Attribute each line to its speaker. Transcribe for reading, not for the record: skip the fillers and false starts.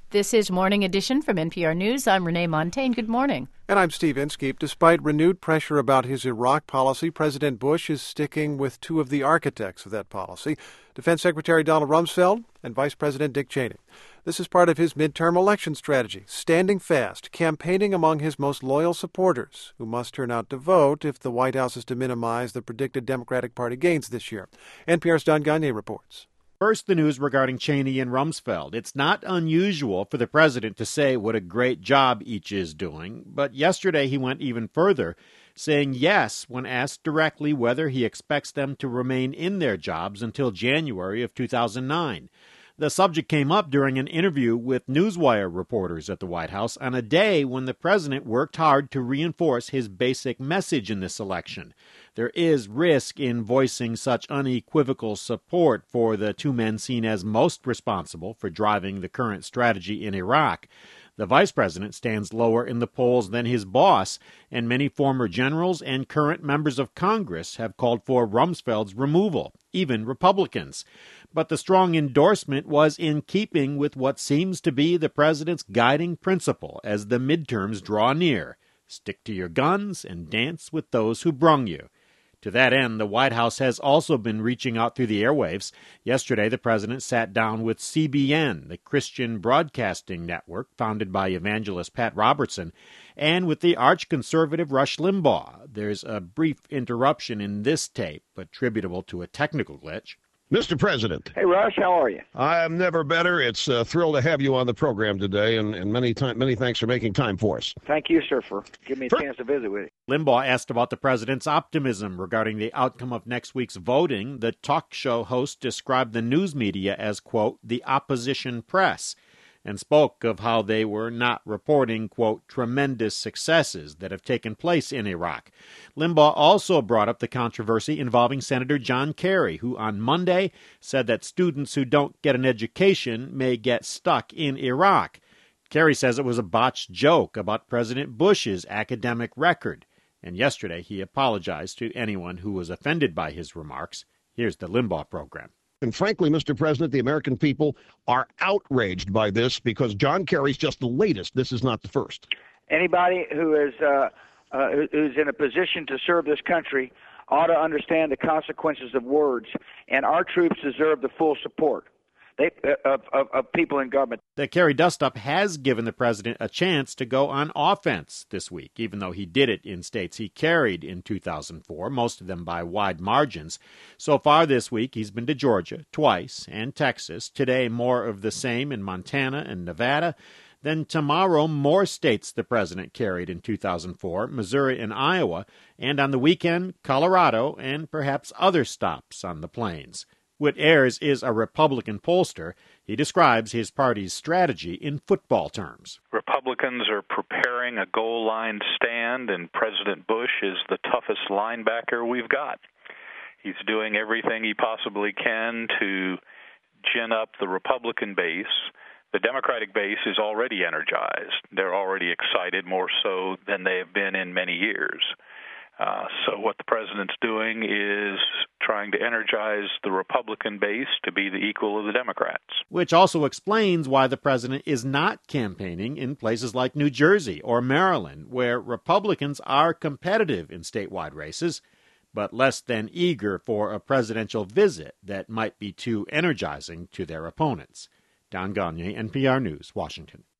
Speaker 1: This is Morning Edition from NPR News. I'm Renee Montaigne. Good morning.
Speaker 2: And I'm Steve Inskeep. Despite renewed pressure about his Iraq policy, President Bush is sticking with two of the architects of that policy, Defense Secretary Donald Rumsfeld and Vice President Dick Cheney. This is part of his midterm election strategy, standing fast, campaigning among his most loyal supporters, who must turn out to vote if the White House is to minimize the predicted Democratic Party gains this year. NPR's Don Gagné reports.
Speaker 3: First, the news regarding Cheney and Rumsfeld. It's not unusual for the president to say what a great job each is doing, but yesterday he went even further, saying yes when asked directly whether he expects them to remain in their jobs until January of 2009. The subject came up during an interview with Newswire reporters at the White House on a day when the president worked hard to reinforce his basic message in this election. There is risk in voicing such unequivocal support for the two men seen as most responsible for driving the current strategy in Iraq. The vice president stands lower in the polls than his boss, and many former generals and current members of Congress have called for Rumsfeld's removal, even Republicans. But the strong endorsement was in keeping with what seems to be the president's guiding principle as the midterms draw near. Stick to your guns and dance with those who brung you. To that end, the White House has also been reaching out through the airwaves. Yesterday, the president sat down with CBN, the Christian Broadcasting Network founded by evangelist Pat Robertson, and with the arch-conservative Rush Limbaugh. There's a brief interruption in this tape attributable to a technical glitch.
Speaker 4: Mr. President.
Speaker 5: Hey, Rush, how are you?
Speaker 4: I am never better. It's a thrill to have you on the program today, and many thanks for making time for us.
Speaker 5: Thank you, sir, for giving me a chance to visit with you.
Speaker 3: Limbaugh asked about the president's optimism regarding the outcome of next week's voting. The talk show host described the news media as, quote, the opposition press, and spoke of how they were not reporting, quote, tremendous successes that have taken place in Iraq. Limbaugh also brought up the controversy involving Senator John Kerry, who on Monday said that students who don't get an education may get stuck in Iraq. Kerry says it was a botched joke about President Bush's academic record, and yesterday he apologized to anyone who was offended by his remarks. Here's the Limbaugh program.
Speaker 4: And frankly, Mr. President, the American people are outraged by this because John Kerry's just the latest. This is not the first.
Speaker 5: Anybody who is who's in a position to serve this country ought to understand the consequences of words, and our troops deserve the full support of people in government.
Speaker 3: The Kerry dust-up has given the president a chance to go on offense this week, even though he did it in states he carried in 2004, most of them by wide margins. So far this week, he's been to Georgia twice and Texas. Today, more of the same in Montana and Nevada. Then tomorrow, more states the president carried in 2004, Missouri and Iowa. And on the weekend, Colorado and perhaps other stops on the plains. Whit Ayers is a Republican pollster. He describes his party's strategy in football terms.
Speaker 6: Republicans are preparing a goal line stand, and President Bush is the toughest linebacker we've got. He's doing everything he possibly can to gin up the Republican base. The Democratic base is already energized. They're already excited, more so than they have been in many years. So what the president's doing is trying to energize the Republican base to be the equal of the Democrats.
Speaker 3: Which also explains why the president is not campaigning in places like New Jersey or Maryland, where Republicans are competitive in statewide races, but less than eager for a presidential visit that might be too energizing to their opponents. Don Gagné, NPR News, Washington.